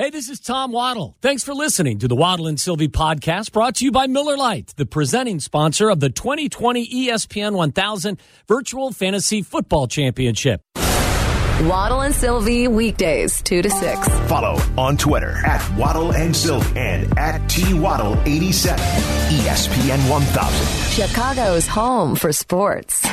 Hey, this is Tom Waddle. Thanks for listening to the Waddle and Sylvie podcast, brought to you by Miller Lite, the presenting sponsor of the 2020 ESPN 1000 Virtual Fantasy Football Championship. Waddle and Sylvie, weekdays 2 to 6. Follow on Twitter at Waddle and Sylvie and at TWaddle87. ESPN 1000. Chicago's home for sports.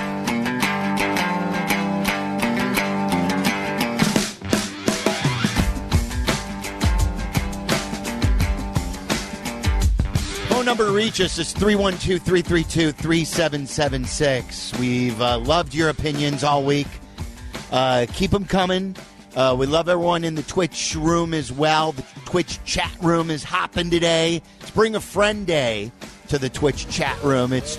Phone number to reach us is 312-332-3776. We've loved your opinions all week. Keep them coming. We love everyone in the Twitch room as well. The Twitch chat room is hopping today. It's Bring a Friend Day to the Twitch chat room. It's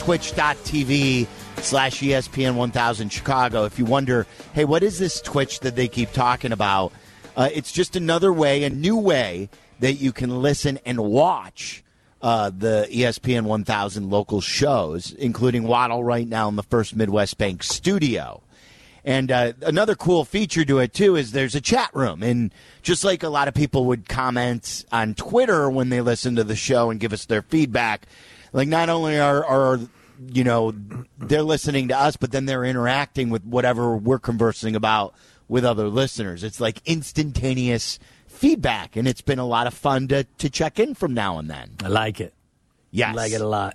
twitch.tv/ESPN 1000 Chicago. If you wonder, hey, what is this Twitch that they keep talking about? It's just another way, a new way that you can listen and watch the ESPN 1000 local shows, including Waddle right now in the First Midwest Bank studio. And another cool feature to it, too, is there's a chat room. And just like a lot of people would comment on Twitter when they listen to the show and give us their feedback, like not only are you know, they're listening to us, but then they're interacting with whatever we're conversing about with other listeners. It's like instantaneous feedback, and it's been a lot of fun to check in from now and then. I like it. Yes. I like it a lot.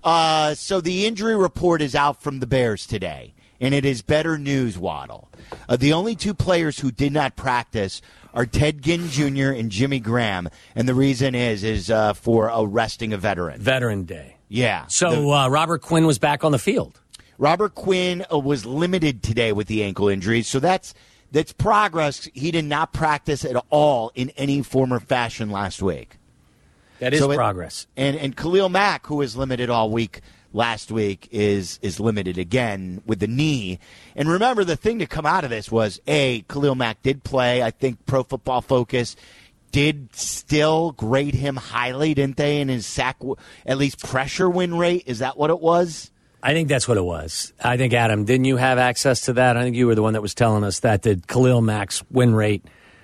So the injury report is out from the Bears today. And it is better news, Waddle. The only two players who did not practice are Ted Ginn Jr. and Jimmy Graham. And the reason is for arresting a veteran. Veteran Day. Yeah. So Robert Quinn was back on the field. Robert Quinn was limited today with the ankle injury. So that's progress. He did not practice at all in any form or fashion last week. That is progress. And Khalil Mack, who was limited all week last week, is limited again with the knee. And remember, the thing to come out of this was, Khalil Mack did play. I think Pro Football Focus did still grade him highly, didn't they, in his sack, at least pressure win rate? Is that what it was? I think that's what it was. I think, Adam, didn't you have access to that? I think you were the one that was telling us that Khalil Mack's win rate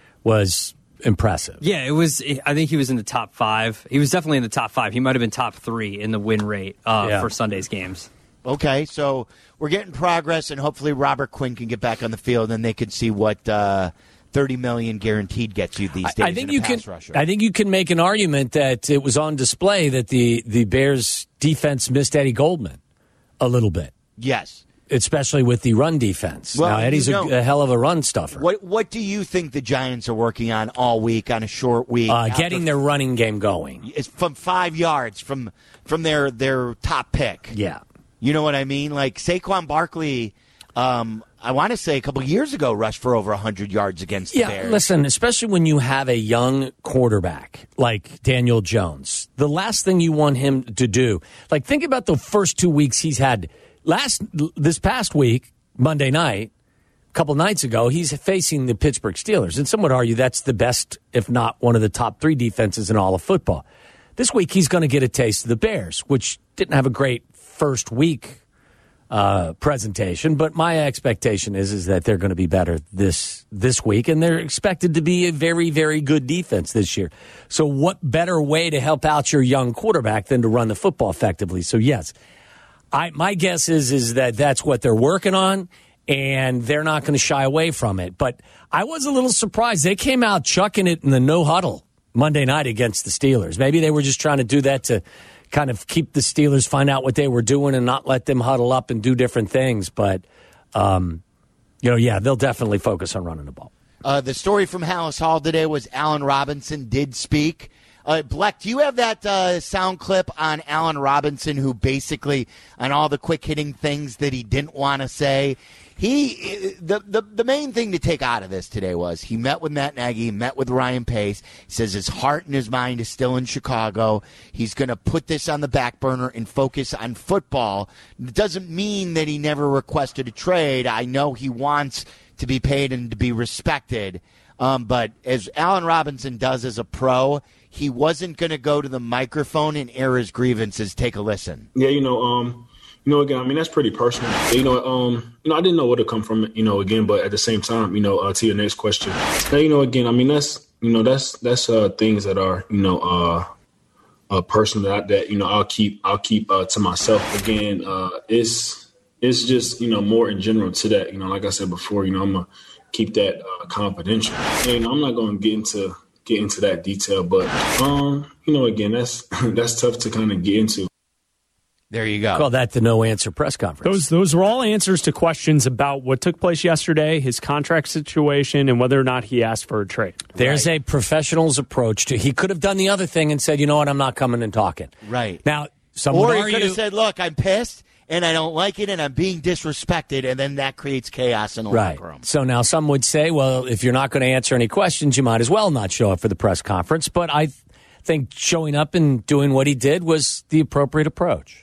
was impressive. Yeah, it was. I think he was in the top 5. He was definitely in the top 5. He might have been top 3 in the win rate for Sunday's games. Okay, so we're getting progress, and hopefully Robert Quinn can get back on the field, and they can see what $30 million guaranteed gets you these days. I think you can make an argument that it was on display that the Bears defense missed Eddie Goldman a little bit. Yes. Especially with the run defense. Well, now, Eddie's a hell of a run stuffer. What do you think the Giants are working on all week, on a short week? Getting their running game going. It's from 5 yards from their top pick. Yeah. You know what I mean? Like Saquon Barkley, I want to say a couple years ago, rushed for over 100 yards against the Bears. Listen, especially when you have a young quarterback like Daniel Jones, the last thing you want him to do, like think about the first 2 weeks he's had. This past week, Monday night, a couple nights ago, he's facing the Pittsburgh Steelers. And some would argue that's the best, if not one of the top 3 defenses in all of football. This week, he's going to get a taste of the Bears, which didn't have a great first week presentation. But my expectation is that they're going to be better this week. And they're expected to be a very, very good defense this year. So what better way to help out your young quarterback than to run the football effectively? So, yes. My guess is that that's what they're working on, and they're not going to shy away from it. But I was a little surprised. They came out chucking it in the no huddle Monday night against the Steelers. Maybe they were just trying to do that to kind of keep the Steelers, find out what they were doing and not let them huddle up and do different things. But, they'll definitely focus on running the ball. The story from Hallis Hall today was Allen Robinson did speak. Bleck, do you have that sound clip on Allen Robinson, who basically, on all the quick-hitting things that he didn't want to say, the main thing to take out of this today was he met with Matt Nagy, met with Ryan Pace. He says his heart and his mind is still in Chicago. He's going to put this on the back burner and focus on football. It doesn't mean that he never requested a trade. I know he wants to be paid and to be respected. But as Allen Robinson does as a pro, he wasn't going to go to the microphone and air his grievances. Take a listen. Yeah, Again, I mean, that's pretty personal. I didn't know where to come from, again, but at the same time, to your next question, again, I mean, that's things that are, personal that I'll keep to myself. Again, it's just, more in general to that, like I said before, I'm going to keep that confidential. And I'm not going to get into that detail, but, again, that's tough to kind of get into. There you go. Call that the no answer press conference. Those were all answers to questions about what took place yesterday, his contract situation, and whether or not he asked for a trade. There's a professional's approach to. He could have done the other thing and said, "You know what? I'm not coming and talking." Right now, someone or he could have said, "Look, I'm pissed and I don't like it, and I'm being disrespected," and then that creates chaos in the locker room. So now some would say, "Well, if you're not going to answer any questions, you might as well not show up for the press conference." But I think showing up and doing what he did was the appropriate approach.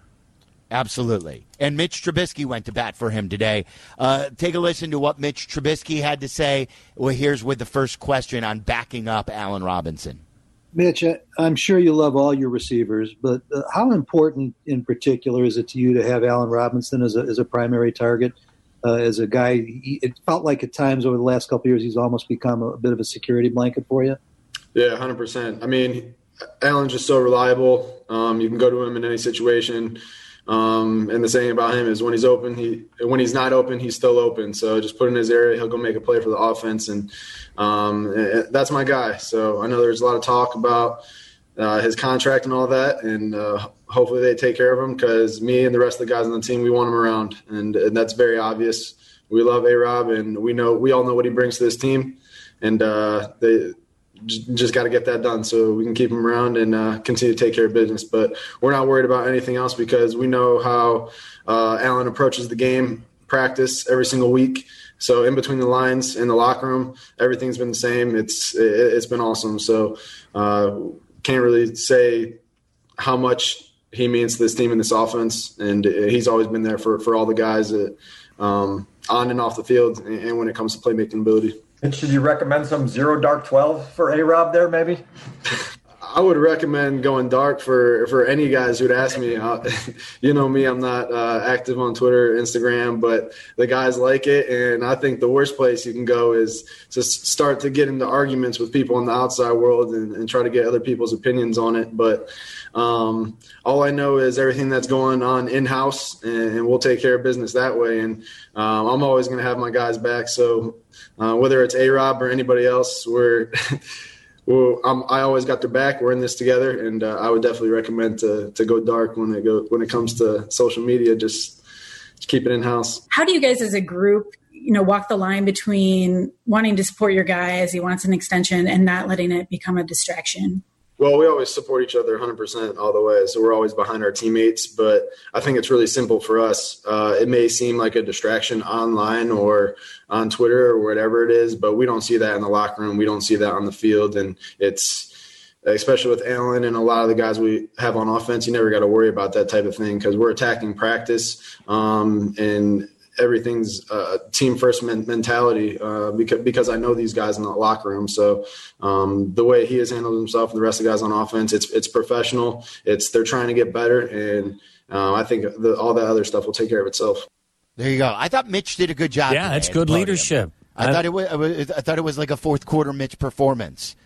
Absolutely. And Mitch Trubisky went to bat for him today. Take a listen to what Mitch Trubisky had to say. Well, here's with the first question on backing up Allen Robinson. Mitch, I'm sure you love all your receivers, but how important in particular is it to you to have Allen Robinson as a primary target? As a guy, it felt like at times over the last couple of years he's almost become a bit of a security blanket for you. Yeah, 100%. I mean, Allen's just so reliable. You can go to him in any situation. And the saying about him is when he's open, when he's not open, he's still open. So just put in his area, he'll go make a play for the offense. And that's my guy. So I know there's a lot of talk about his contract and all that. And hopefully they take care of him because me and the rest of the guys on the team, we want him around. And that's very obvious. We love A-Rob, and we all know what he brings to this team. And they just got to get that done so we can keep him around and continue to take care of business. But we're not worried about anything else because we know how Allen approaches the game, practice every single week. So in between the lines in the locker room, everything's been the same. It's been awesome. So can't really say how much he means to this team and this offense. And he's always been there for all the guys that, on and off the field and when it comes to playmaking ability. And should you recommend some zero dark 12 for A-Rob there, maybe? I would recommend going dark for any guys who'd ask me. You know me, I'm not active on Twitter, Instagram, but the guys like it. And I think the worst place you can go is to start to get into arguments with people in the outside world and try to get other people's opinions on it. But all I know is everything that's going on in-house, and we'll take care of business that way. And I'm always going to have my guys back. So whether it's A-Rob or anybody else, I always got their back. We're in this together, and I would definitely recommend to go dark when it comes to social media. Just keep it in house. How do you guys, as a group, walk the line between wanting to support your guy as he wants an extension and not letting it become a distraction? Well, we always support each other 100% all the way, so we're always behind our teammates. But I think it's really simple for us. It may seem like a distraction online or on Twitter or whatever it is, but we don't see that in the locker room. We don't see that on the field, and it's especially with Allen and a lot of the guys we have on offense, you never got to worry about that type of thing because we're attacking practice and everything's team first mentality because I know these guys in the locker room. So the way he has handled himself and the rest of the guys on offense, it's professional. They're trying to get better, and I think all that other stuff will take care of itself. There you go. I thought Mitch did a good job. Yeah, it's good leadership. I thought it was like a fourth quarter Mitch performance.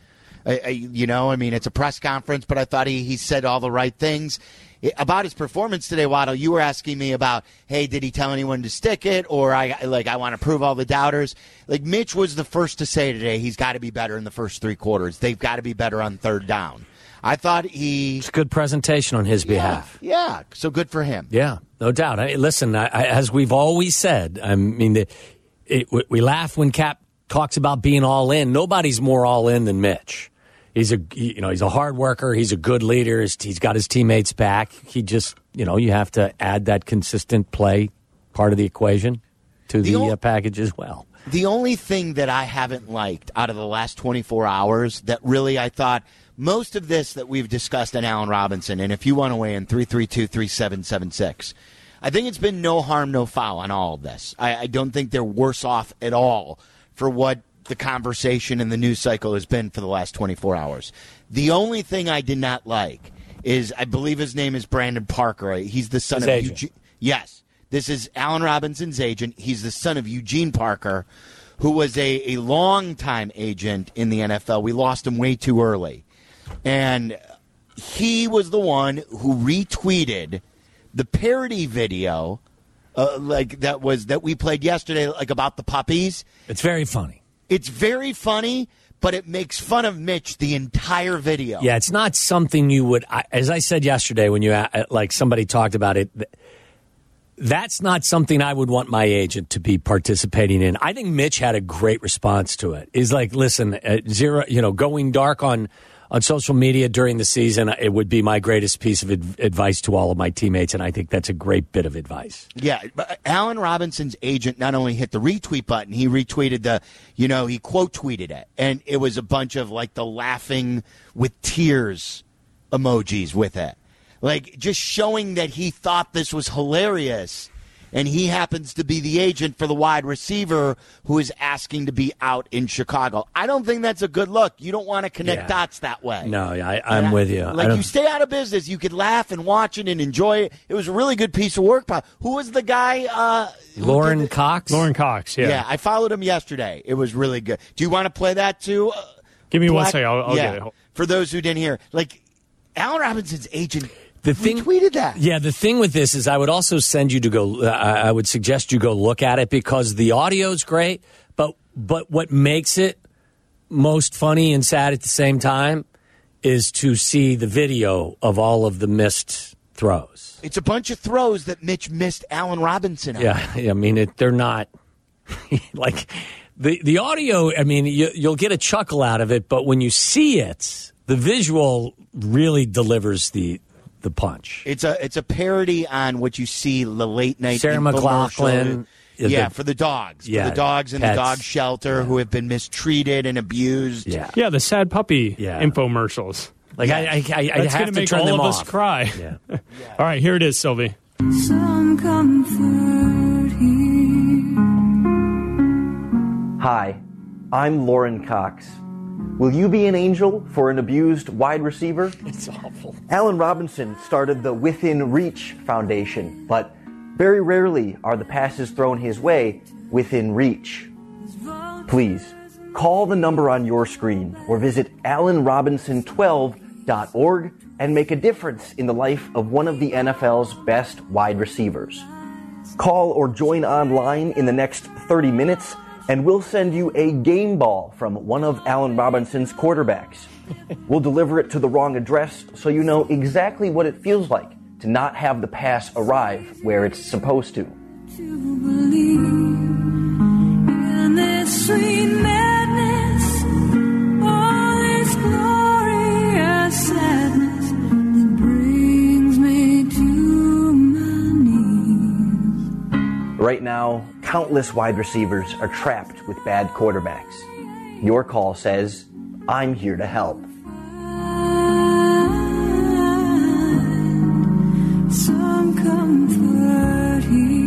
It's a press conference, but I thought he said all the right things. About his performance today, Waddle, you were asking me about, hey, did he tell anyone to stick it? Or I want to prove all the doubters. Like, Mitch was the first to say today he's got to be better in the first three quarters. They've got to be better on third down. I thought it's a good presentation on his behalf. Yeah, so good for him. Yeah, no doubt. Listen, as we've always said, I mean, we laugh when Cap talks about being all in. Nobody's more all in than Mitch. He's a hard worker. He's a good leader. He's got his teammates back. He just, you have to add that consistent play part of the equation to the package as well. The only thing that I haven't liked out of the last 24 hours that really I thought most of this that we've discussed in Allen Robinson, and if you want to weigh in, 332-3776, I think it's been no harm, no foul on all of this. I don't think they're worse off at all for what the conversation and the news cycle has been for the last 24 hours. The only thing I did not like is, I believe his name is Brandon Parker. He's the son of Eugene. Yes. This is Allen Robinson's agent. He's the son of Eugene Parker, who was a long-time agent in the NFL. We lost him way too early. And he was the one who retweeted the parody video that we played yesterday, like about the puppies. It's very funny. It's very funny, but it makes fun of Mitch the entire video. Yeah, it's not something you would, as I said yesterday when you somebody talked about it, that's not something I would want my agent to be participating in. I think Mitch had a great response to it. He's like, listen, going dark on social media during the season, it would be my greatest piece of advice to all of my teammates, and I think that's a great bit of advice. Yeah, but Allen Robinson's agent not only hit the retweet button, he retweeted he quote tweeted it, and it was a bunch of like the laughing with tears emojis with it. Like, just showing that he thought this was hilarious, and he happens to be the agent for the wide receiver who is asking to be out in Chicago. I don't think that's a good look. You don't want to connect dots that way. No, I'm with you. Like, you stay out of business. You could laugh and watch it and enjoy it. It was a really good piece of work. Who was the guy? Lauren Cox? Lauren Cox, yeah. Yeah, I followed him yesterday. It was really good. Do you want to play that too? Give me 1 second. I'll get it. For those who didn't hear, like, Allen Robinson's agent tweeted that. Yeah, the thing with this is I would also send you to go, I would suggest you go look at it because the audio's great, but what makes it most funny and sad at the same time is to see the video of all of the missed throws. It's a bunch of throws that Mitch missed Allen Robinson on. Yeah, I mean, they're not, like, the audio, I mean, you'll get a chuckle out of it, but when you see it, the visual really delivers the punch. It's a parody on what you see the late night Sarah McLachlan. For the dogs. Yeah, for the dogs in pets. the dog shelter who have been mistreated and abused. Yeah, the sad puppy infomercials. Like, I have to make turn all them of off. us cry. Yeah. All right, here it is, Sylvie. Some comfort here. Hi, I'm Lauren Cox. Will you be an angel for an abused wide receiver? It's awful. Allen Robinson started the Within Reach Foundation, but very rarely are the passes thrown his way within reach. Please, call the number on your screen or visit allenrobinson12.org and make a difference in the life of one of the NFL's best wide receivers. Call or join online in the next 30 minutes and we'll send you a game ball from one of Allen Robinson's quarterbacks. We'll deliver it to the wrong address so you know exactly what it feels like to not have the pass arrive where it's supposed to. To believe in this sweet madness, all this glorious sadness that brings me to my knees. Right now, countless wide receivers are trapped with bad quarterbacks. Your call says, I'm here to help. Some comfort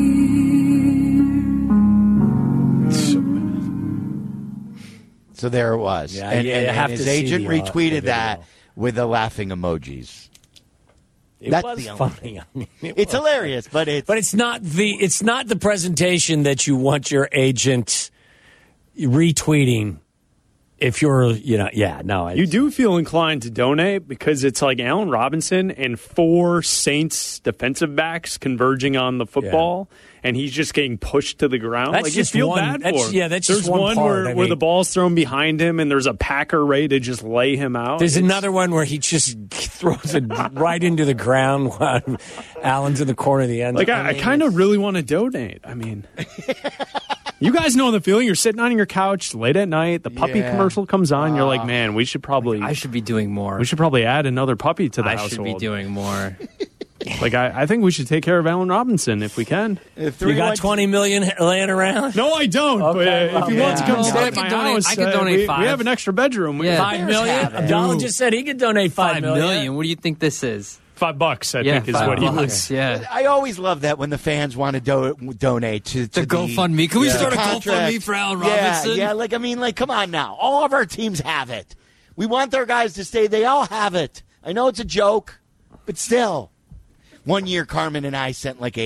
here. So there it was. Yeah, and you have his to see agent the retweeted that video. with the laughing emojis. It was funny. I mean, it's hilarious, but it's not the presentation that you want your agent retweeting. If you're, you do feel inclined to donate because it's like Allen Robinson and 4 Saints defensive backs converging on the football, and he's just getting pushed to the ground. That's like, just you feel one- bad for him. that's There's just one part, where the ball's thrown behind him, and there's a Packer ready to just lay him out. There's another one where he just throws it right into the ground while Allen's in the corner of the end. Like, I kind of really want to donate. I mean, you guys know the feeling. You're sitting on your couch late at night. The puppy commercial comes on. You're like, man, we should probably. I should be doing more. We should probably add another puppy to the I household. should be doing more. Like, I think we should take care of Allen Robinson if we can. You got $20 million laying around? No, I don't. Okay, but if he wants to come stay at my house, I could donate $5. We have an extra bedroom. Yeah. $5 million? Abdallah just said he could donate $5 million. What do you think this is? $5, I think, is what he was. Yeah. I always love that when the fans want to donate to the GoFundMe. Can we start a GoFundMe for Allen Robinson? Yeah, come on now. All of our teams have it. We want their guys to stay. They all have it. I know it's a joke, but still. One year, Carmen and I sent like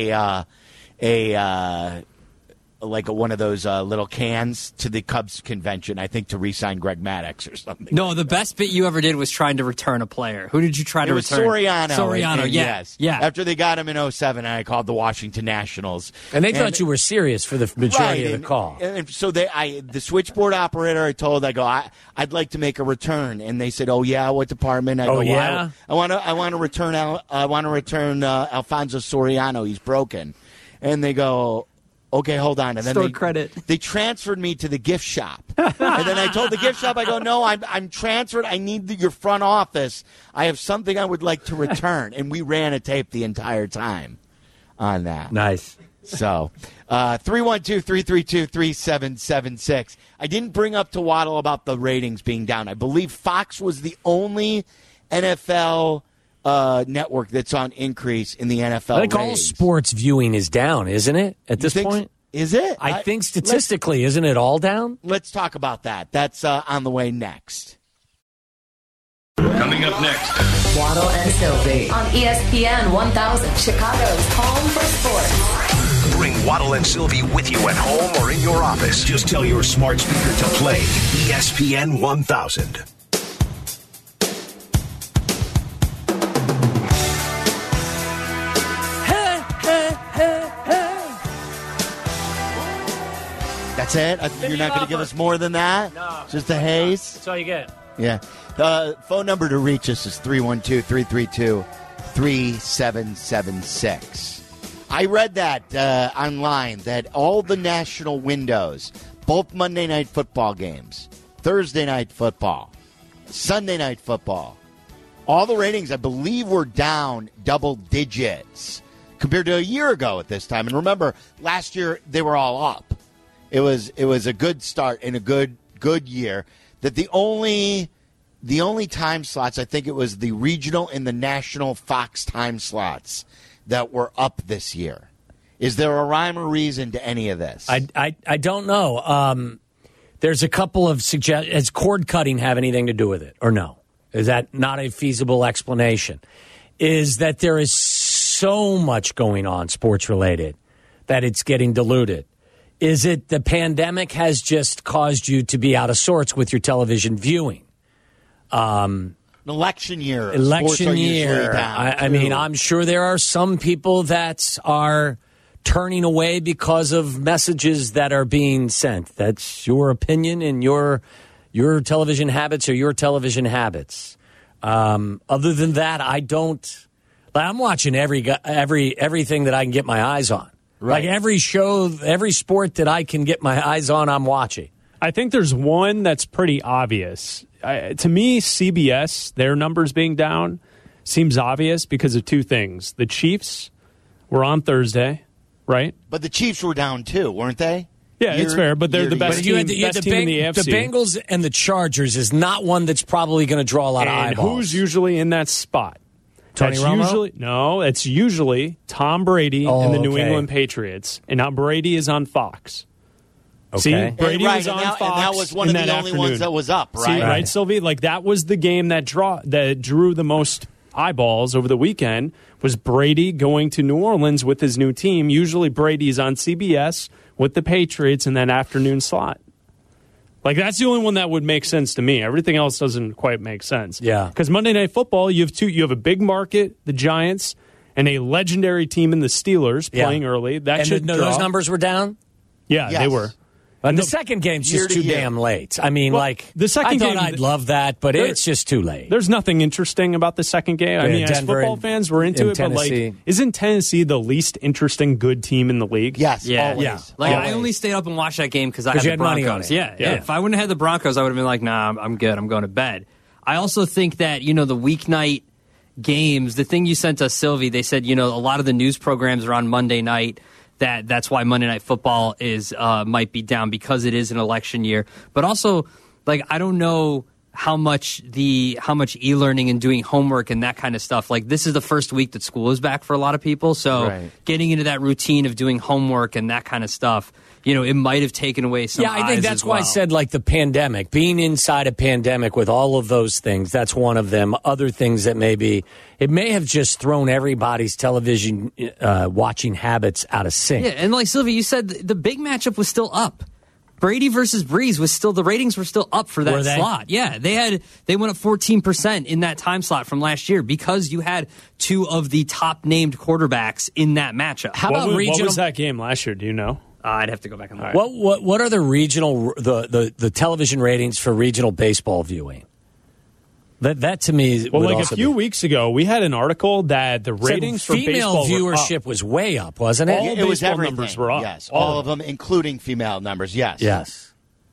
one of those little cans to the Cubs convention, I think, to re-sign Greg Maddux or something. No, the best bit you ever did was trying to return a player. Who did you try to return? Soriano, and yes. Yeah. After they got him in 2007, I called the Washington Nationals. And they thought you were serious for the majority of the call. And so the switchboard operator I told, I'd like to make a return. And they said, oh, yeah, what department? I want to return Alfonso Soriano. He's broken. And they go, okay, hold on. And then credit. They transferred me to the gift shop. And then I told the gift shop, I go, no, I'm transferred. I need your front office. I have something I would like to return. And we ran a tape the entire time on that. Nice. So, 312-332-3776. I didn't bring up to Waddle about the ratings being down. I believe Fox was the only NFL network that's on increase in the NFL. I think all sports viewing is down, isn't it, at this point? Is it? I think statistically, isn't it all down? Let's talk about that. That's on the way next. Coming up next. Waddle and Sylvie on ESPN 1000, Chicago's home for sports. Bring Waddle and Sylvie with you at home or in your office. Just tell your smart speaker to play ESPN 1000. That's it? You're not going to give us more than that? No. Just a haze? That's all you get. Yeah. Phone number to reach us is 312-332-3776. I read that online, that all the national windows, both Monday Night Football games, Thursday Night Football, Sunday Night Football, all the ratings, I believe, were down double digits compared to a year ago at this time. And remember, last year they were all up. It was a good start and a good year. That the only time slots, I think it was the regional and the national Fox time slots that were up this year. Is there a rhyme or reason to any of this? I don't know. There's a couple of suggestions. Does cord cutting have anything to do with it or no? Is that not a feasible explanation? Is that there is so much going on sports related that it's getting diluted? Is it the pandemic has just caused you to be out of sorts with your television viewing? An election year. Election year. I mean, I'm sure there are some people that are turning away because of messages that are being sent. That's your opinion and your television habits or your television habits. Other than that, I'm watching everything that I can get my eyes on. Right. Like every show, every sport that I can get my eyes on, I'm watching. I think there's one that's pretty obvious. To me, CBS, their numbers being down, seems obvious because of two things. The Chiefs were on Thursday, right? But the Chiefs were down too, weren't they? Yeah, it's fair, but they're the best team in the AFC. The Bengals and the Chargers is not one that's probably going to draw a lot of eyeballs. Who's usually in that spot? Tony Romo? It's usually Tom Brady and the New England Patriots. And now Brady is on Fox. Okay. See, Brady was on Fox. And that was one of the only ones that was up, right? See, right, Sylvie? Like, that was the game that drew the most eyeballs over the weekend, was Brady going to New Orleans with his new team. Usually Brady's on CBS with the Patriots in that afternoon slot. Like, that's the only one that would make sense to me. Everything else doesn't quite make sense. Yeah. Because Monday Night Football, you have a big market, the Giants, and a legendary team in the Steelers playing early. Those numbers were down? Yeah, they were. And the second game's just too damn late. I mean, the second game, I'd love that, but it's just too late. There's nothing interesting about the second game. I mean, as football fans, we're into it, Tennessee. but isn't Tennessee the least interesting good team in the league? Yes, yeah, always. yeah. I only stayed up and watched that game because I had the Broncos. Yeah. If I wouldn't have had the Broncos, I would have been like, nah, I'm good. I'm going to bed. I also think that the weeknight games, the thing you sent us, Sylvie, they said a lot of the news programs are on Monday night. That's why Monday Night Football is might be down because it is an election year. But also, I don't know how much e-learning and doing homework and that kind of stuff. This is the first week that school is back for a lot of people. So getting into that routine of doing homework and that kind of stuff, it might have taken away some. Yeah, I think that's why I said like the pandemic, being inside a pandemic with all of those things. That's one of them. Other things that it may have just thrown everybody's television watching habits out of sync. Yeah, and like Sylvia, you said the big matchup was still up. Brady versus Breeze the ratings were still up for that slot. Yeah, they went up 14% in that time slot from last year because you had two of the top named quarterbacks in that matchup. What was that game last year? Do you know? I'd have to go back and look. What are the regional the television ratings for regional baseball viewing? That to me, a few weeks ago, we had an article that the ratings for female baseball viewership was way up, wasn't it? All it was baseball numbers were up. Yes, all of them, including female numbers. Yes, yes.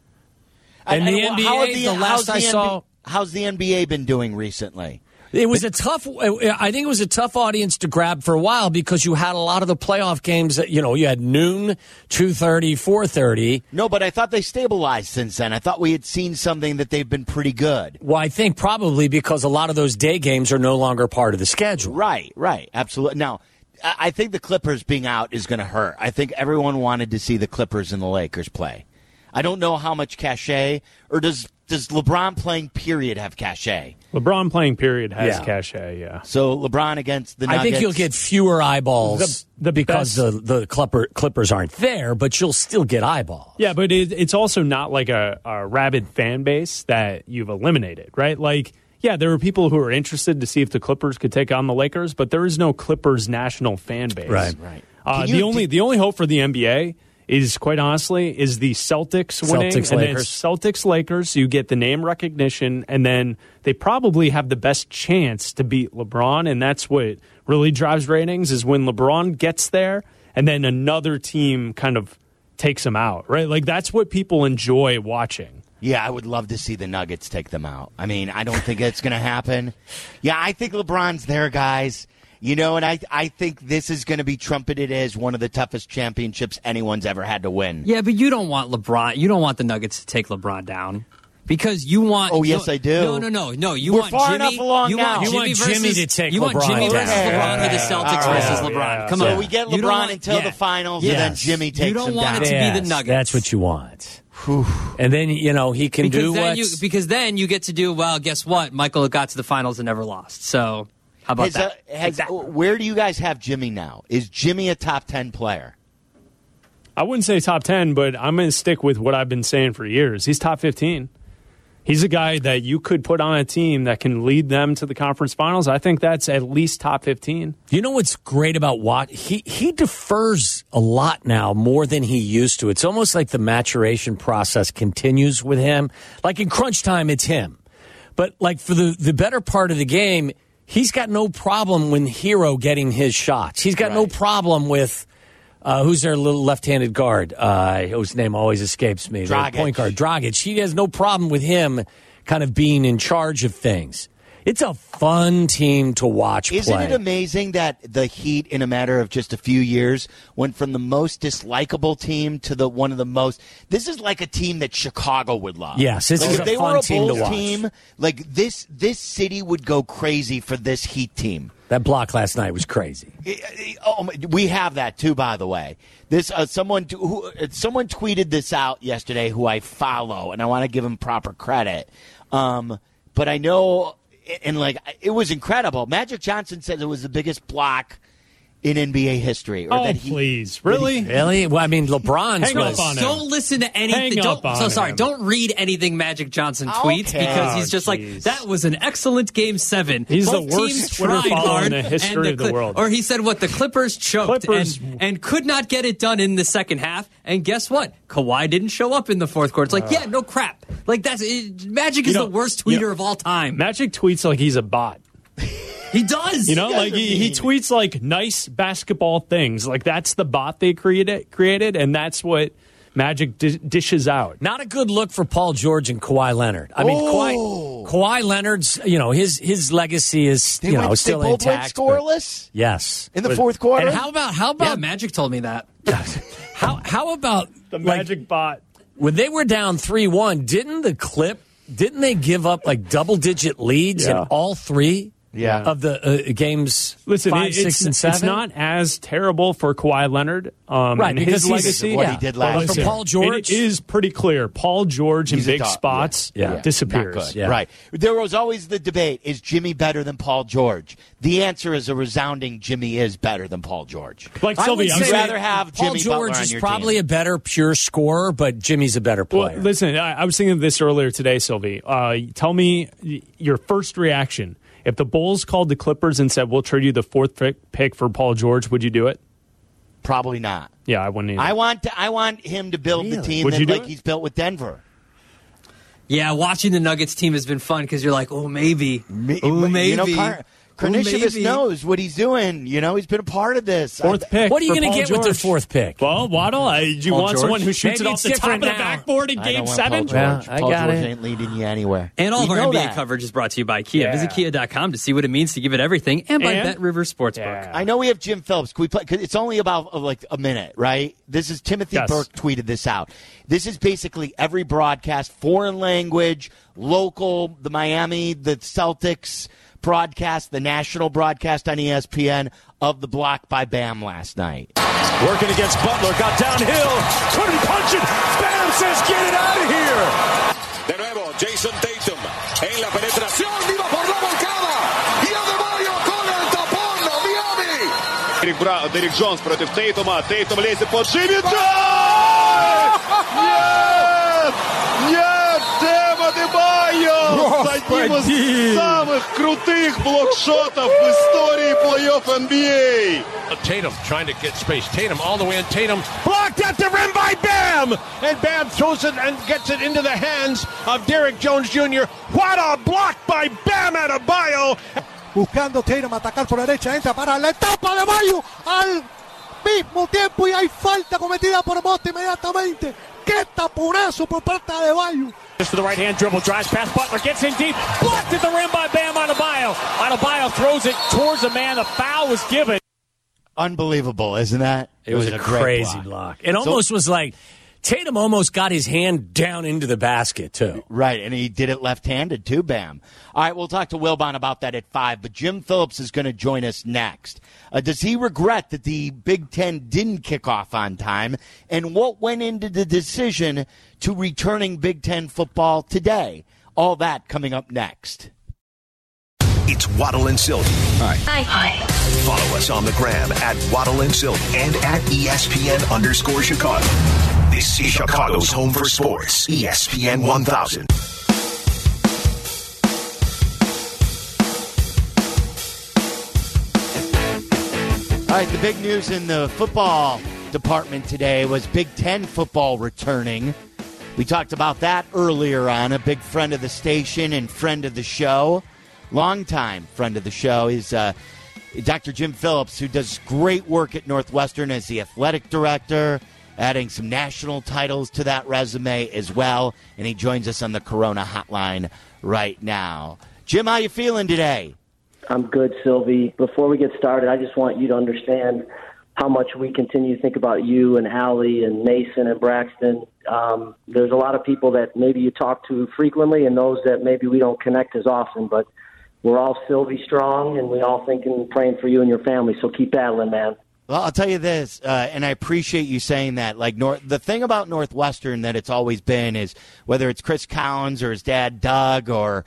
And the NBA, the last I saw, how's the NBA been doing recently? It was I think it was a tough audience to grab for a while because you had a lot of the playoff games that, you had noon, 2:30, 4:30. No, but I thought they stabilized since then. I thought we had seen something that they've been pretty good. Well, I think probably because a lot of those day games are no longer part of the schedule. Right, absolutely. Now, I think the Clippers being out is going to hurt. I think everyone wanted to see the Clippers and the Lakers play. I don't know how much cachet, or does LeBron playing period have cachet? LeBron playing period has cachet, yeah. So LeBron against the Nuggets. I think you'll get fewer eyeballs because the Clippers aren't there, but you'll still get eyeballs. Yeah, but it's also not like a rabid fan base that you've eliminated, right? Like, yeah, there are people who are interested to see if the Clippers could take on the Lakers, but there is no Clippers national fan base. Right. The only hope for the NBA is, quite honestly, is the Celtics winning. Celtics, and Lakers. then Celtics-Lakers, you get the name recognition, and then they probably have the best chance to beat LeBron, and that's what really drives ratings, is when LeBron gets there, and then another team kind of takes him out, right? Like, that's what people enjoy watching. Yeah, I would love to see the Nuggets take them out. I mean, I don't think it's going to happen. Yeah, I think LeBron's there, guys. And I think this is going to be trumpeted as one of the toughest championships anyone's ever had to win. Yeah, but you don't want LeBron. You don't want the Nuggets to take LeBron down because you want. Oh, yes, I do. No. We're want far Jimmy. enough along now. You want Jimmy to take LeBron. You want Jimmy versus down. LeBron or the Celtics versus LeBron. Yeah. Come so on. we get LeBron until the finals, and then Jimmy takes him down. You don't want it to be the Nuggets. That's what you want. And then, he can because then you get to do, well, guess what? Michael got to the finals and never lost. So how about that? Where do you guys have Jimmy now? Is Jimmy a top 10 player? I wouldn't say top 10, but I'm going to stick with what I've been saying for years. He's top 15. He's a guy that you could put on a team that can lead them to the conference finals. I think that's at least top 15. You know what's great about Watt? He defers a lot now more than he used to. It's almost like the maturation process continues with him. Like in crunch time, it's him. But like for the better part of the game, he's got no problem with Hero getting his shots. He's got no problem with who's their little left-handed guard, whose name always escapes me. Dragic. The point guard, Dragic. He has no problem with him kind of being in charge of things. It's a fun team to watch play. Isn't it amazing that the Heat, in a matter of just a few years, went from the most dislikable team to one of the most... This is like a team that Chicago would love. Yes, it's like a fun team to watch. Team, like this city would go crazy for this Heat team. That block last night was crazy. We have that too, by the way. This someone tweeted this out yesterday, who I follow, and I want to give him proper credit. But I know, and it was incredible. Magic Johnson said it was the biggest block in NBA history. Please. Really? Really? Well, I mean, LeBron's Hang up on him. Don't listen to anything. Don't read anything Magic Johnson tweets because he's just like, that was an excellent Game 7. He's Both the worst Twitter follower in the history of the world. Or he said the Clippers choked and could not get it done in the second half. And guess what? Kawhi didn't show up in the fourth quarter. It's like, no crap. Like Magic is the worst tweeter of all time. Magic tweets like he's a bot. He does. He tweets like nice basketball things. Like that's the bot they created, and that's what Magic dishes out. Not a good look for Paul George and Kawhi Leonard. I mean, Kawhi Leonard's, his legacy is, still intact. They both went scoreless? Yes. In the fourth quarter? And how about? Yeah, Magic told me that. How about the Magic bot? When they were down 3-1, didn't they give up double-digit leads in all three? of the games. Listen, 5, 6, and 7. It's not as terrible for Kawhi Leonard, right? Because his legacy, what he did last year. year. For Paul George, it is pretty clear. Paul George in big spots disappears. Not good. Right. There was always the debate: is Jimmy better than Paul George? The answer is a resounding: Jimmy is better than Paul George. Like Sylvie, I'd rather have Paul Jimmy George Butler on is your probably team. a better pure scorer, but Jimmy's a better player. Well, listen, I was thinking of this earlier today, Sylvie. Tell me your first reaction. If the Bulls called the Clippers and said, we'll trade you the 4th pick for Paul George, would you do it? Probably not. Yeah, I wouldn't either. I want him to build the team he's built with Denver. Yeah, watching the Nuggets team has been fun because you're like, maybe. You know, Karnisovas knows what he's doing. You know, he's been a part of this. 4th pick. What are you going to get with the 4th pick? Well, Waddle, do you want someone who shoots Maybe it off the top of the backboard in Game 7? Paul I George got it. ain't leading you anywhere. And all of our know NBA that. coverage is brought to you by Kia. Visit Kia.com to see what it means to give it everything, and by Bet River Sportsbook. I know we have Jim Phillips. Can we play? Cause it's only about like a minute, right? This is Timothy Burke tweeted this out. This is basically every broadcast, foreign language, local, the Miami, the Celtics broadcast, the national broadcast on ESPN of the block by Bam last night. Working against Butler, got downhill, couldn't punch it. Bam says, get it out of here. De nuevo, Jason Tatum en la penetración, viva por la volcada. Y Adebayo con el tapón, Miami. Дерек Джонс против Тейтума. Тейтум лезет под Шимита! Нет! Нет! Бэм Адебайо! Одним из самых крутых блокшотов в истории плей-офф NBA. Tatum trying to get space. Tatum all the way in. Tatum blocked at the rim by Bam! And Bam throws it and gets it into the hands of Derek Jones Jr. What a block by Bam Adebayo! Buscando Tatum atacar por la derecha, entra para la etapa de Bayo al mismo tiempo y hay falta cometida por Mosta inmediatamente. ¡Qué taponazo por parte de Adebayo! Just to the right hand dribble, drives past Butler, gets in deep, blocked at the rim by Bam Adebayo. Adebayo throws it towards the man. The foul was given. Unbelievable, isn't that? It was a crazy block. It almost was like Tatum almost got his hand down into the basket, too. Right, and he did it left-handed, too, Bam. All right, we'll talk to Wilbon about that at 5, but Jim Phillips is going to join us next. Does he regret that the Big Ten didn't kick off on time, and what went into the decision to returning Big Ten football today? All that coming up next. It's Waddle and Sylvie. Hi. Follow us on the gram at Waddle and Sylvie and at ESPN_Chicago. This is Chicago's home for sports, ESPN 1000. All right, the big news in the football department today was Big Ten football returning. We talked about that earlier on. A big friend of the station and friend of the show, longtime friend of the show, is Dr. Jim Phillips, who does great work at Northwestern as the athletic director, adding some national titles to that resume as well. And he joins us on the Corona Hotline right now. Jim, how you feeling today? I'm good, Sylvie. Before we get started, I just want you to understand how much we continue to think about you and Allie and Mason and Braxton. There's a lot of people that maybe you talk to frequently and those that maybe we don't connect as often, but we're all Sylvie strong, and we all thinking and praying for you and your family, so keep battling, man. Well, I'll tell you this, and I appreciate you saying that. Like the thing about Northwestern that it's always been is whether it's Chris Collins or his dad Doug or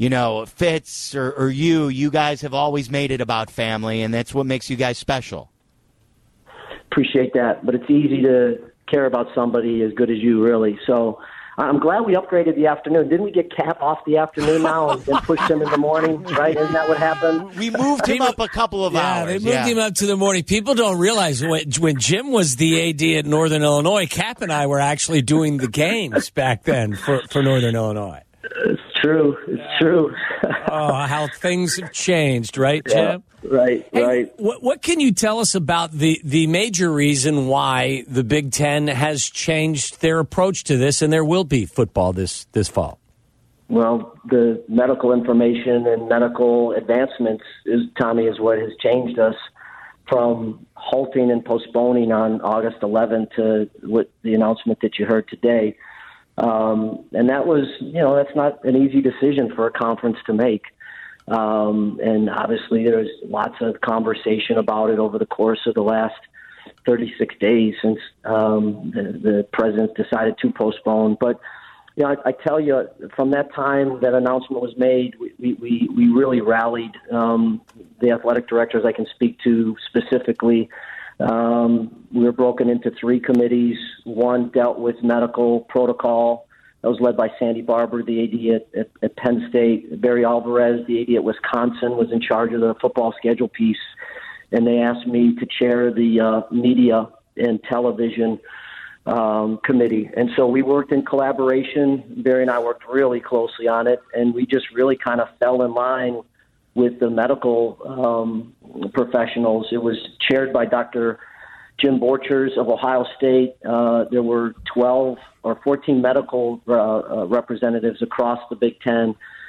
Fitz or you guys have always made it about family, and that's what makes you guys special. Appreciate that, but it's easy to care about somebody as good as you, really. So I'm glad we upgraded the afternoon. Didn't we get Cap off the afternoon now and pushed him in the morning, right? Isn't that what happened? We moved him up a couple of hours. They moved him up to the morning. People don't realize when Jim was the AD at Northern Illinois, Cap and I were actually doing the games back then for Northern Illinois. It's true. It's true. Oh, how things have changed, right, Jim? Yeah, right, hey, right. What can you tell us about the major reason why the Big Ten has changed their approach to this, and there will be football this fall? Well, the medical information and medical advancements, Tommy, is what has changed us from halting and postponing on August 11th to what the announcement that you heard today. And that was, that's not an easy decision for a conference to make. And obviously there's lots of conversation about it over the course of the last 36 days since the president decided to postpone. But I tell you, from that time that announcement was made, we really rallied the athletic directors I can speak to specifically. We were broken into 3 committees. One dealt with medical protocol. That was led by Sandy Barber, the AD at Penn State. Barry Alvarez, the AD at Wisconsin, was in charge of the football schedule piece. And they asked me to chair the media and television committee. And so we worked in collaboration. Barry and I worked really closely on it, and we just really kind of fell in line with the medical professionals. It was chaired by Dr. Jim Borchers of Ohio State. There were 12 or 14 medical representatives across the Big Ten.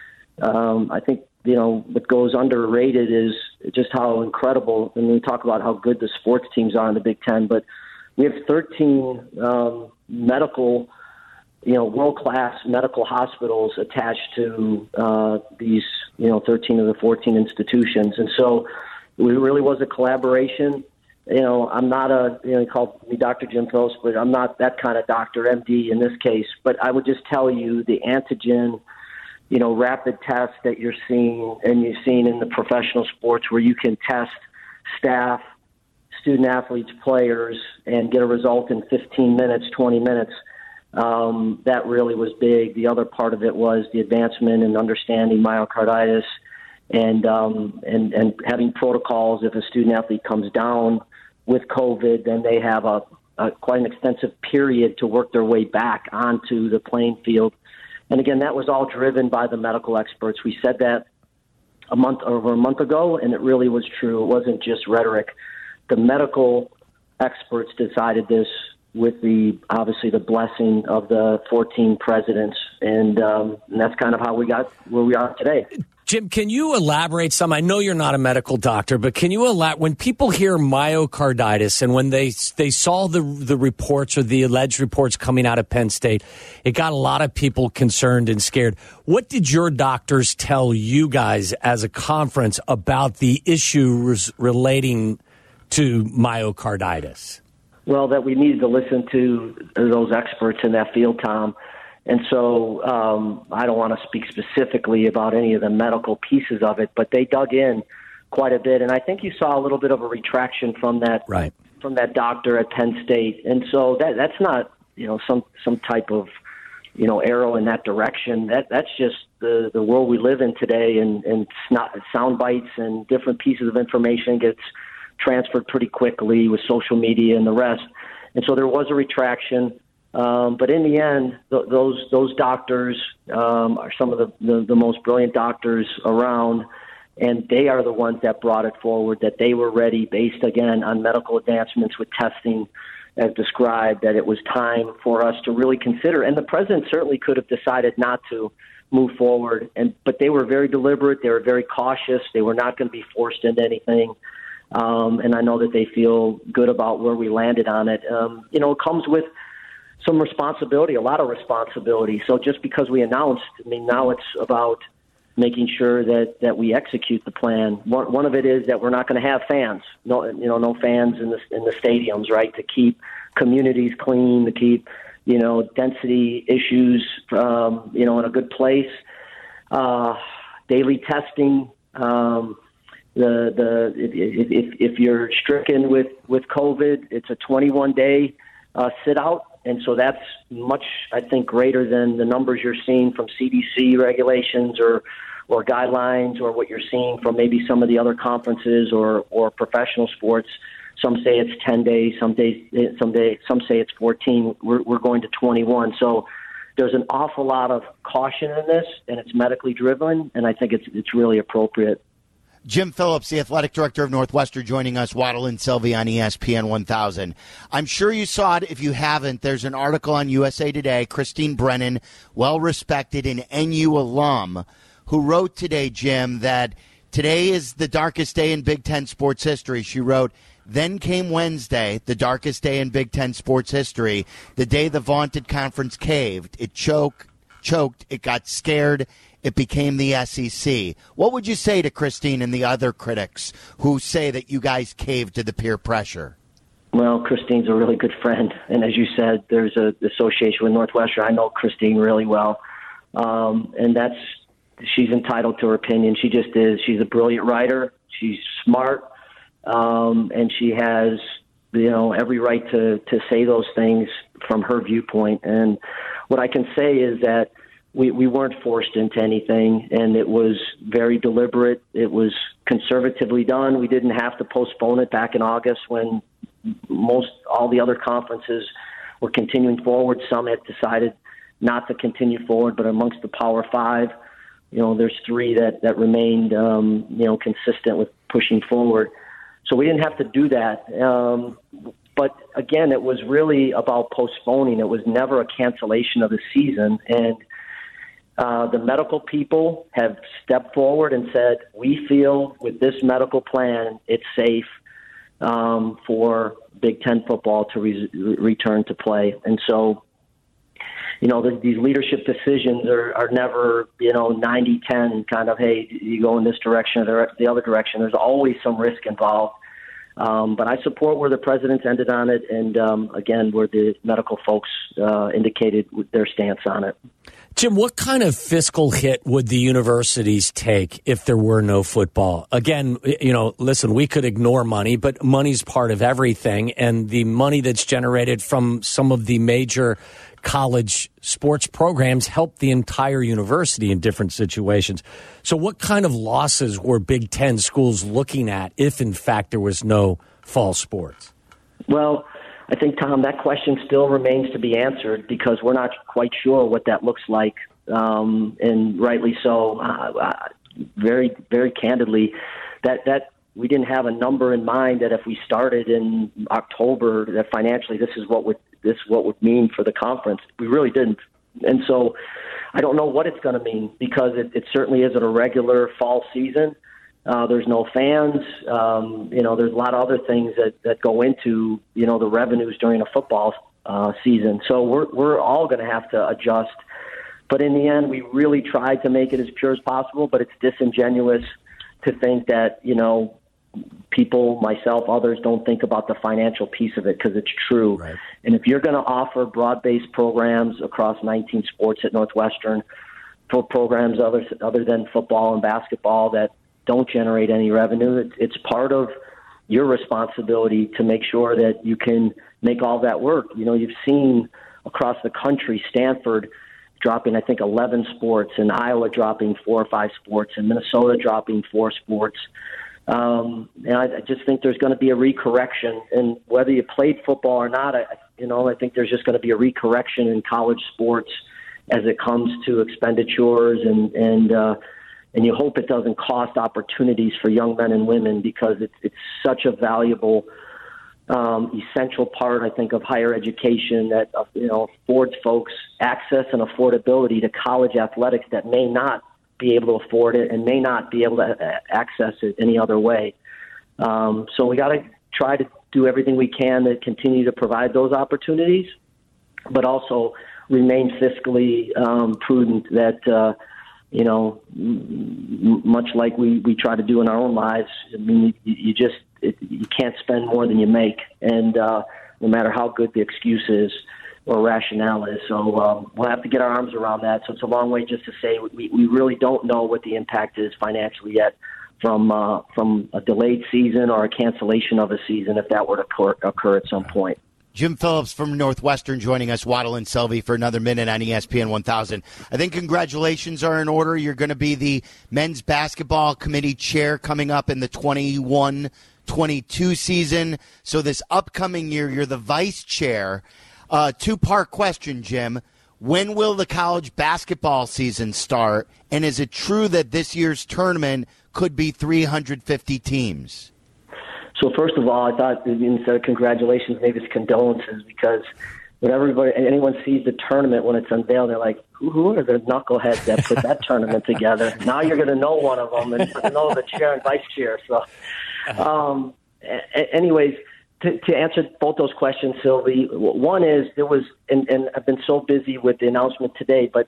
I think, what goes underrated is just how incredible, and we talk about how good the sports teams are in the Big Ten, but we have 13 medical, world-class medical hospitals attached to these, 13 of the 14 institutions. And so it really was a collaboration. I'm not you call me Dr. Jim Phillips, but I'm not that kind of doctor, MD in this case. But I would just tell you the antigen, rapid test that you're seeing and you've seen in the professional sports where you can test staff, student athletes, players, and get a result in 15 minutes, 20 minutes. That really was big. The other part of it was the advancement in understanding myocarditis and having protocols. If a student athlete comes down with COVID, then they have a quite an extensive period to work their way back onto the playing field. And again, that was all driven by the medical experts. We said that over a month ago, and it really was true. It wasn't just rhetoric. The medical experts decided this with obviously the blessing of the 14 presidents, and that's kind of how we got where we are today. Jim, can you elaborate some? I know you're not a medical doctor, but can you elaborate? When people hear myocarditis and when they saw the reports or the alleged reports coming out of Penn State, it got a lot of people concerned and scared. What did your doctors tell you guys as a conference about the issues relating to myocarditis? Well, that we needed to listen to those experts in that field, Tom. And so I don't want to speak specifically about any of the medical pieces of it, but they dug in quite a bit. And I think you saw a little bit of a retraction from that from that doctor at Penn State. And so that's not, some type of, arrow in that direction. That's just the world we live in today, and sound bites and different pieces of information gets transferred pretty quickly with social media and the rest. And so there was a retraction. But in the end, those doctors are some of the most brilliant doctors around, and they are the ones that brought it forward, that they were ready based, again, on medical advancements with testing as described, that it was time for us to really consider. And the president certainly could have decided not to move forward, but they were very deliberate. They were very cautious. They were not going to be forced into anything. And I know that they feel good about where we landed on it. It comes with some responsibility, a lot of responsibility. So just because we announced, now it's about making sure that we execute the plan. One of it is that we're not going to have fans, no fans in the stadiums, right? To keep communities clean, to keep, density issues, in a good place. Daily testing. If you're stricken with COVID, it's a 21-day sit out. And so that's much, I think, greater than the numbers you're seeing from CDC regulations or guidelines, or what you're seeing from maybe some of the other conferences or professional sports. Some say it's 10 days, some say it's 14. We're going to 21. So there's an awful lot of caution in this, and it's medically driven, and I think it's really appropriate. Jim Phillips, the athletic director of Northwestern, joining us, Waddle and Sylvie on ESPN 1000. I'm sure you saw it. If you haven't, there's an article on USA Today, Christine Brennan, well-respected and NU alum, who wrote today, Jim, that today is the darkest day in Big Ten sports history. She wrote, then came Wednesday, the darkest day in Big Ten sports history, the day the vaunted conference caved. It choked, it got scared, it became the SEC. What would you say to Christine and the other critics who say that you guys caved to the peer pressure? Well, Christine's a really good friend. And as you said, there's an association with Northwestern. I know Christine really well. And she's entitled to her opinion. She just is. She's a brilliant writer. She's smart. And she has, every right to say those things from her viewpoint. And what I can say is that we weren't forced into anything, and it was very deliberate. It was conservatively done. We didn't have to postpone it back in August when all the other conferences were continuing forward. Some had decided not to continue forward, but amongst the Power Five, there's three that remained, consistent with pushing forward. So we didn't have to do that. But again, it was really about postponing. It was never a cancellation of the season. And the medical people have stepped forward and said, we feel with this medical plan, it's safe for Big Ten football to return to play. And so, these leadership decisions are never, 90-10 kind of, hey, you go in this direction or the other direction. There's always some risk involved. But I support where the presidents ended on it, and again, where the medical folks indicated their stance on it. Jim, what kind of fiscal hit would the universities take if there were no football? Again, listen, we could ignore money, but money's part of everything, and the money that's generated from some of the major college sports programs help the entire university in different situations. So what kind of losses were Big Ten schools looking at if, in fact, there was no fall sports? Well, I think, Tom, that question still remains to be answered because we're not quite sure what that looks like, and rightly so. Very, very candidly, that we didn't have a number in mind that if we started in October, that financially this is what would mean for the conference. We really didn't, and so I don't know what it's going to mean because it certainly isn't a regular fall season. There's no fans. There's a lot of other things that go into, the revenues during a football season. So we're all going to have to adjust. But in the end, we really tried to make it as pure as possible, but it's disingenuous to think that, people, myself, others don't think about the financial piece of it because it's true. Right. And if you're going to offer broad-based programs across 19 sports at Northwestern for programs other than football and basketball that don't generate any revenue, it's part of your responsibility to make sure that you can make all that work. You've seen across the country, Stanford dropping, I think, 11 sports, and Iowa dropping 4 or 5 sports, and Minnesota dropping 4 sports. And I just think there's going to be a recorrection. And whether you played football or not, I think there's just going to be a recorrection in college sports as it comes to expenditures and you hope it doesn't cost opportunities for young men and women because it's such a valuable, essential part, I think, of higher education that affords folks access and affordability to college athletics that may not be able to afford it and may not be able to access it any other way. So we got to try to do everything we can to continue to provide those opportunities, but also remain fiscally prudent that, much like we try to do in our own lives. I mean, you can't spend more than you make, and no matter how good the excuse is or rationale is. So we'll have to get our arms around that. So it's a long way just to say we really don't know what the impact is financially yet from a delayed season or a cancellation of a season if that were to occur at some point. Jim Phillips from Northwestern joining us, Waddle and Selvey, for another minute on ESPN 1000. I think congratulations are in order. You're going to be the men's basketball committee chair coming up in the 21-22 season. So this upcoming year, you're the vice chair. Two-part question, Jim. When will the college basketball season start? And is it true that this year's tournament could be 350 teams? So first of all, I thought instead of congratulations, maybe it's condolences because when anyone sees the tournament when it's unveiled, they're like, who are the knuckleheads that put that tournament together? Now you're going to know one of them and know the chair and vice chair. So, anyways, to answer both those questions, Sylvie, one is there was, and I've been so busy with the announcement today, but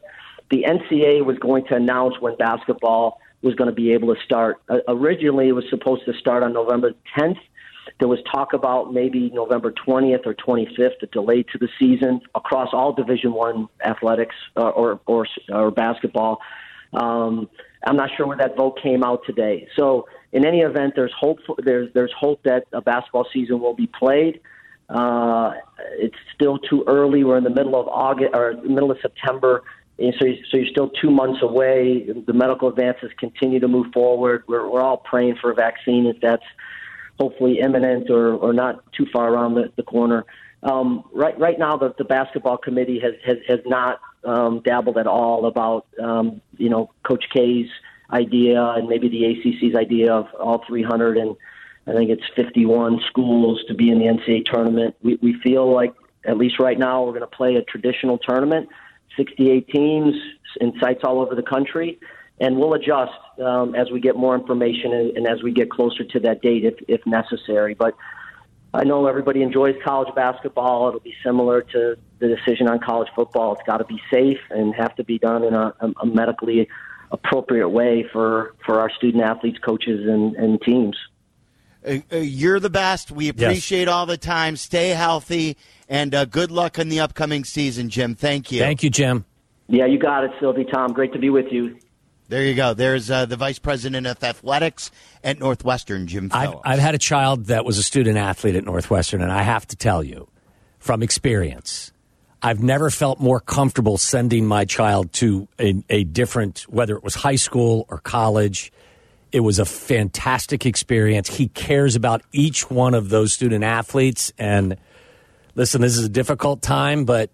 the NCAA was going to announce when basketball was going to be able to start. Originally, it was supposed to start on November 10th. There was talk about maybe November 20th or 25th, a delay to the season across all Division I athletics or basketball. I'm not sure where that vote came out today. So in any event, there's hope. There's hope that a basketball season will be played. It's still too early. We're in the middle of August or middle of September. And so you're still 2 months away. The medical advances continue to move forward. We're all praying for a vaccine if that's hopefully imminent or not too far around the corner. Right now, the basketball committee has not dabbled at all about Coach K's idea and maybe the ACC's idea of all 300 and I think it's 51 schools to be in the NCAA tournament. We feel like at least right now we're going to play a traditional tournament. 68 teams in sites all over the country, and we'll adjust as we get more information and as we get closer to that date if necessary. But I know everybody enjoys college basketball. It'll be similar to the decision on college football. It's got to be safe and have to be done in a medically appropriate way for our student athletes, coaches, and teams. You're the best. We appreciate all the time. Stay healthy, and good luck in the upcoming season, Jim. Thank you. Thank you, Jim. Yeah, you got it, Sylvie. Tom, great to be with you. There you go. There's the Vice President of Athletics at Northwestern, Jim Phillips. I've had a child that was a student athlete at Northwestern, and I have to tell you, from experience, I've never felt more comfortable sending my child to a different, whether it was high school or college. It was a fantastic experience. He cares about each one of those student athletes. And listen, this is a difficult time, but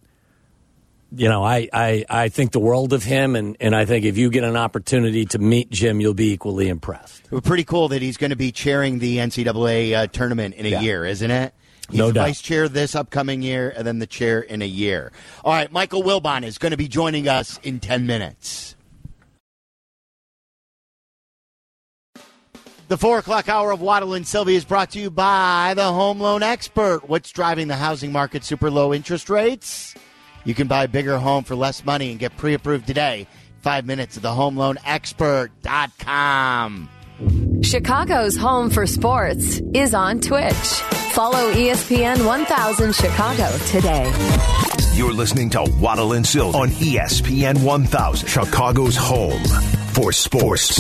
I think the world of him, and I think if you get an opportunity to meet Jim, you'll be equally impressed. It's pretty cool that he's going to be chairing the NCAA tournament in a year, isn't it? He's no the doubt. vice chair this upcoming year and then the chair in a year. All right, Michael Wilbon is going to be joining us in 10 minutes. The 4 o'clock hour of Waddle and Sylvie is brought to you by the Home Loan Expert. What's driving the housing market? Super low interest rates? You can buy a bigger home for less money and get pre-approved today. 5 minutes at thehomeloanexpert.com. Chicago's home for sports is on Twitch. Follow ESPN 1000 Chicago today. You're listening to Waddle and Sylvie on ESPN 1000, Chicago's home for sports.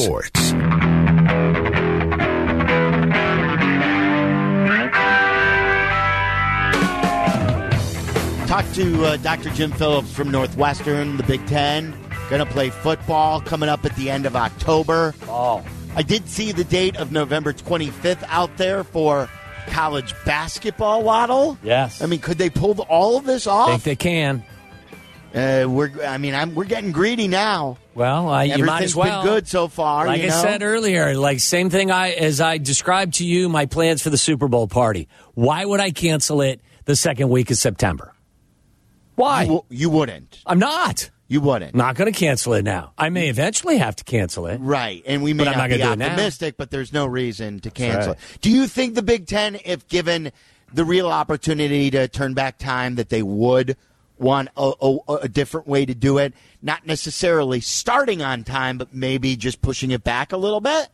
Talked to Dr. Jim Phillips from Northwestern, the Big Ten. Going to play football coming up at the end of October. Oh. I did see the date of November 25th out there for college basketball, Waddle. Yes. I mean, could they pull all of this off? I think they can. We're getting greedy now. Well, you might as well. Everything's been good so far. Like I said earlier, same thing as I described to you, my plans for the Super Bowl party. Why would I cancel it the second week of September? Why? You wouldn't. I'm not. You wouldn't. Not going to cancel it now. I may eventually have to cancel it. Right, and we may not be optimistic, but there's no reason to cancel it. Do you think the Big Ten, if given the real opportunity to turn back time, that they would want a different way to do it? Not necessarily starting on time, but maybe just pushing it back a little bit?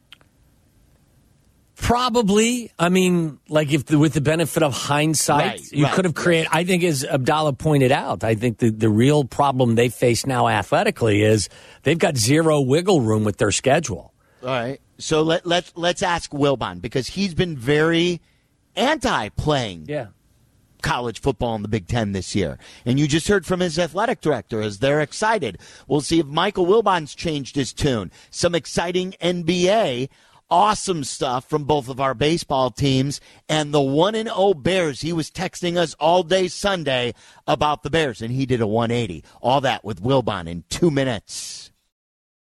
Probably. I mean, if with the benefit of hindsight, you could have created. I think, as Abdallah pointed out, I think the real problem they face now athletically is they've got zero wiggle room with their schedule. All right. So let's ask Wilbon, because he's been very anti-playing college football in the Big Ten this year. And you just heard from his athletic director as they're excited. We'll see if Michael Wilbon's changed his tune. Some exciting NBA. Awesome stuff from both of our baseball teams and the 1-0 Bears. He was texting us all day Sunday about the Bears, and he did a 180. All that with Wilbon in 2 minutes.